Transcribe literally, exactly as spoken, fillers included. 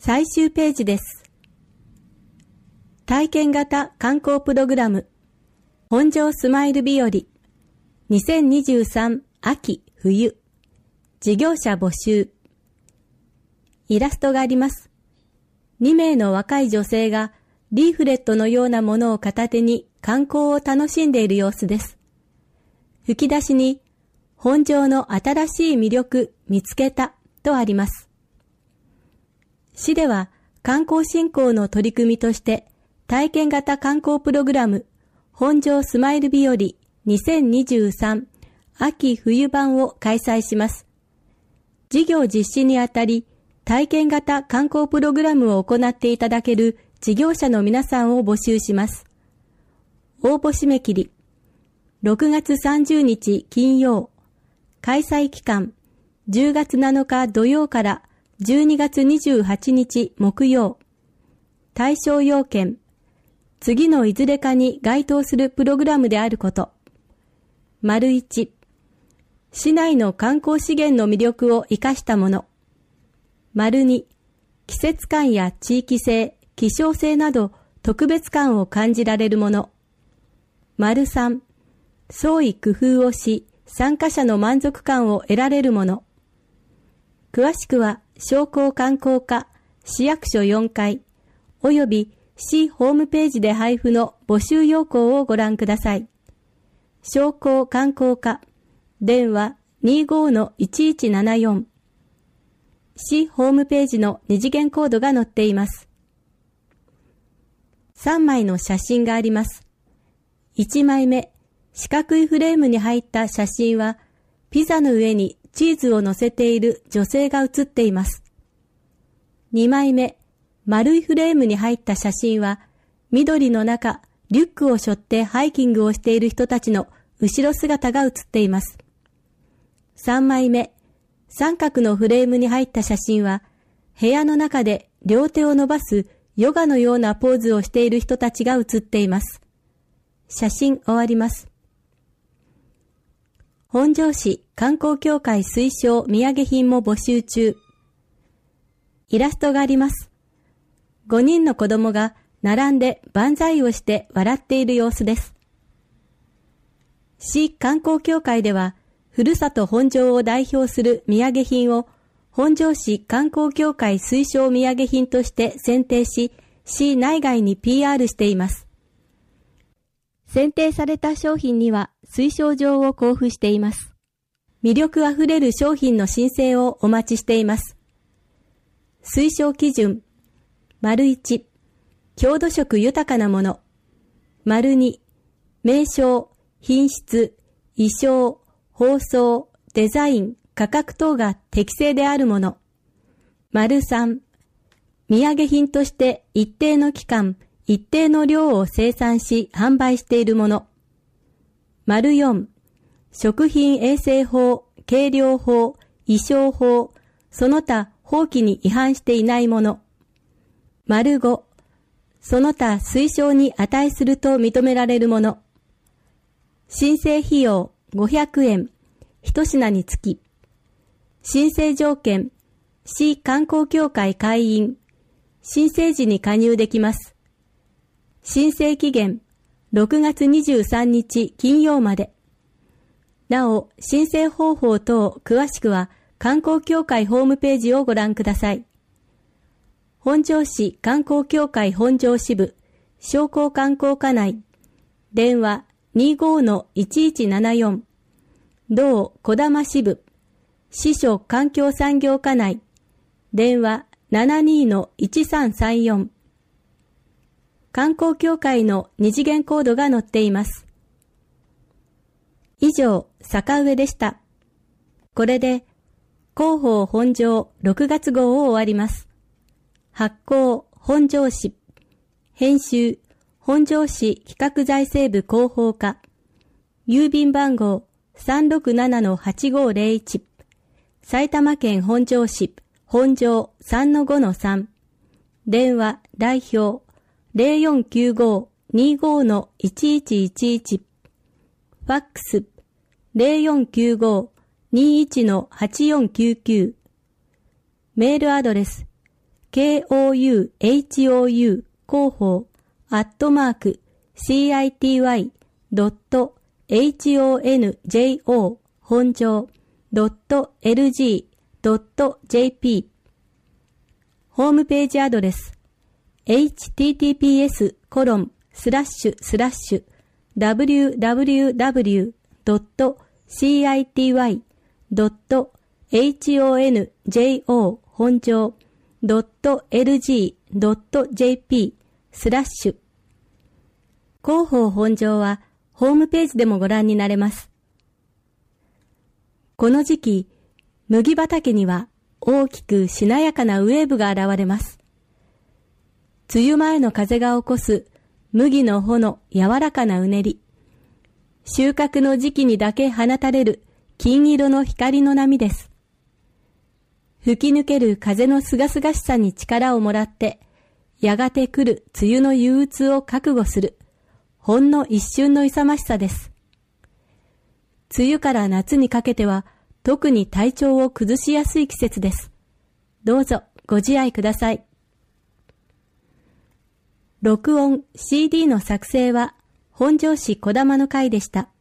最終ページです。体験型観光プログラム本庄スマイル日和にせんにじゅうさん秋冬事業者募集。イラストがあります。にめいの若い女性がリーフレットのようなものを片手に観光を楽しんでいる様子です。吹き出しに本庄の新しい魅力見つけたとあります。市では観光振興の取り組みとして体験型観光プログラム本庄スマイル日和にせんにじゅうさん秋冬版を開催します。事業実施にあたり体験型観光プログラムを行っていただける事業者の皆さんを募集します。応募締め切りろくがつさんじゅうにち金曜、開催期間じゅうがつなのか土曜からじゅうにがつにじゅうはちにち木曜。対象要件、次のいずれかに該当するプログラムであること。丸いち、市内の観光資源の魅力を生かしたもの。丸に、季節感や地域性、希少性など特別感を感じられるもの。丸さん、創意工夫をし、参加者の満足感を得られるもの。詳しくは、商工観光課、市役所よんかい、および市ホームページで配布の募集要項をご覧ください。商工観光課、電話 にじゅうごのいちいちななよん。市ホームページの二次元コードが載っています。さんまいの写真があります。いちまいめ、四角いフレームに入った写真は、ピザの上にチーズを乗せている女性が写っています。にまいめ、丸いフレームに入った写真は、緑の中、リュックを背負ってハイキングをしている人たちの後ろ姿が写っています。さんまいめ、三角のフレームに入った写真は、部屋の中で両手を伸ばすヨガのようなポーズをしている人たちが写っています。写真終わります。本庄市観光協会推奨土産品も募集中。イラストがあります。ごにんの子供が並んで万歳をして笑っている様子です。市観光協会では、ふるさと本庄を代表する土産品を本庄市観光協会推奨土産品として選定し、市内外に ピーアール しています。選定された商品には推奨状を交付しています。魅力あふれる商品の申請をお待ちしています。推奨基準、丸いち、郷土色豊かなもの。丸に、名称、品質、意匠、包装、デザイン、価格等が適正であるもの。丸さん、土産品として一定の期間、一定の量を生産し販売しているもの。丸よん、食品衛生法、計量法、意匠法、その他法規に違反していないもの。丸ご、その他推奨に値すると認められるもの。申請費用ごひゃくえん、一品につき。申請条件、市観光協会会員。申請時に加入できます。申請期限、ろくがつにじゅうさんにち金曜まで。なお、申請方法等詳しくは、観光協会ホームページをご覧ください。本庄市観光協会本庄支部、商工観光課内、電話 にじゅうごのいちいちななよん、同小玉支部、市所環境産業課内、電話 ななじゅうにのいちさんさんよん、観光協会の二次元コードが載っています。以上、坂上でした。これで、広報本庄ろくがつ号を終わります。発行、本庄市。編集、本庄市企画財政部広報課。郵便番号 さんろくななのはちごぜろいち。埼玉県本庄市、本庄 さんのごのさん。電話、代表、ゼロよんきゅうご にじゅうごのいちいちいちいち。ファックス、ゼロよんきゅうご にじゅういちのはちよんきゅうきゅう。メールアドレス、 ケーオーユーエイチオーユー 広報アットマーク シーアイティーワイドットエイチオーエヌジェイオー 本庄ドットエルジードットジェーピー ホームページアドレス エイチティーティーピーエスコロンスラッシュスラッシュダブリューダブリューダブリュードットシーアイティーワイドットエイチオーエヌジェイオー 本庄ドットエルジードットジェーピー スラッシュ広報本庄はホームページでもご覧になれます。この時期、麦畑には大きくしなやかなウェーブが現れます。梅雨前の風が起こす麦の穂の柔らかなうねり、収穫の時期にだけ放たれる金色の光の波です。吹き抜ける風のすがすがしさに力をもらって、やがて来る梅雨の憂鬱を覚悟する、ほんの一瞬の勇ましさです。梅雨から夏にかけては、特に体調を崩しやすい季節です。どうぞご自愛ください。録音 シーディー の作成は本庄市小玉の会でした。